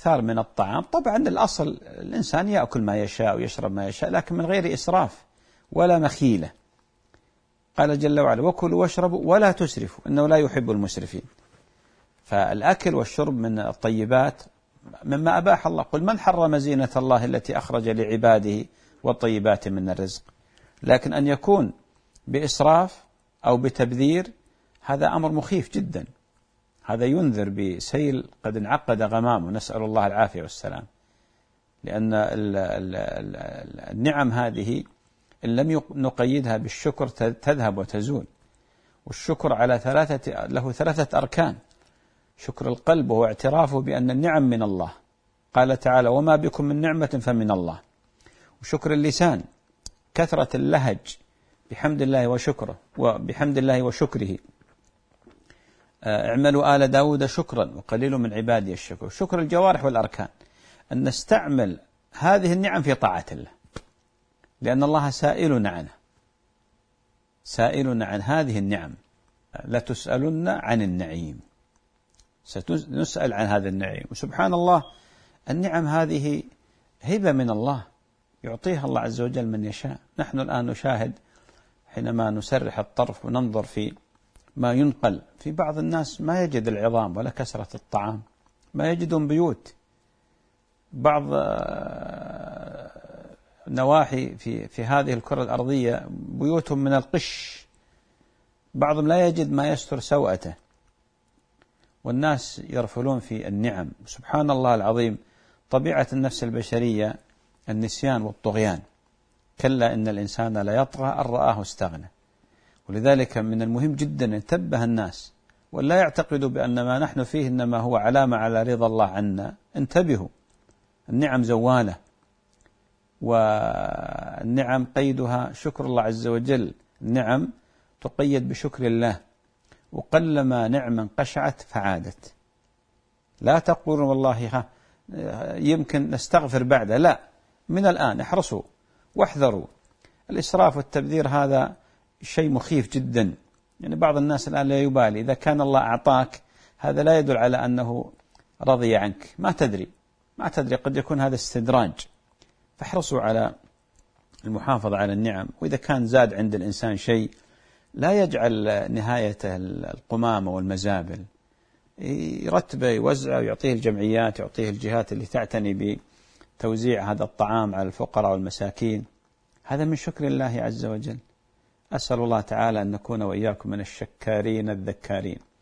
الإكثار من الطعام. طبعا الأصل الإنسان يأكل ما يشاء ويشرب ما يشاء، لكن من غير إسراف ولا مخيلة. قال جل وعلا: وكلوا واشربوا ولا تسرفوا إنه لا يحب المسرفين. فالأكل والشرب من الطيبات مما أباح الله. قل من حرم زينة الله التي أخرج لعباده والطيبات من الرزق. لكن أن يكون بإسراف أو بتبذير هذا أمر مخيف جدا، هذا ينذر بسيل قد انعقد غمامه، نسأل الله العافية والسلام. لأن النعم هذه إن لم نقيدها بالشكر تذهب وتزول. والشكر له ثلاثة أركان: شكر القلب وهو اعترافه بأن النعم من الله، قال تعالى: وما بكم من نعمة فمن الله. وشكر اللسان، كثرة اللهج بحمد الله وشكره، اعملوا آل داود شكرا وقليل من عبادي الشكور. شكر الجوارح والأركان، أن نستعمل هذه النعم في طاعة الله، لأن الله سائلنا عن هذه النعم. لتسألن عن النعيم، سنسأل عن هذا النعيم. وسبحان الله، النعم هذه هبة من الله يعطيها الله عز وجل من يشاء. نحن الآن نشاهد حينما نسرح الطرف وننظر في ما ينقل، في بعض الناس ما يجد العظام ولا كسرة الطعام، ما يجدون بيوت. بعض نواحي في هذه الكرة الأرضية بيوتهم من القش، بعضهم لا يجد ما يستر سوءته، والناس يرفلون في النعم. سبحان الله العظيم، طبيعة النفس البشرية النسيان والطغيان. كلا إن الإنسان لا يطغى أن رآه استغنى. ولذلك من المهم جدا أن ينتبه الناس ولا يعتقدوا بأن ما نحن فيه إنما هو علامة على رضا الله عنا. انتبهوا، النعم زوالة، والنعم قيدها شكر الله عز وجل. النعم تقيد بشكر الله، وقلما نعما قشعت فعادت. لا تقولوا والله يمكن نستغفر بعده، لا، من الآن احرصوا واحذروا. الإسراف والتبذير هذا شيء مخيف جدا. يعني بعض الناس الآن لا يبالي، إذا كان الله أعطاك هذا لا يدل على أنه رضي عنك، ما تدري قد يكون هذا استدراج. فاحرصوا على المحافظة على النعم. وإذا كان زاد عند الإنسان شيء لا يجعل نهايته القمامة والمزابل، يرتبه، يوزعه، ويعطيه الجمعيات، يعطيه الجهات اللي تعتني بتوزيع هذا الطعام على الفقراء والمساكين. هذا من شكر الله عز وجل. أسأل الله تعالى أن نكون وإياكم من الشكارين الذكارين.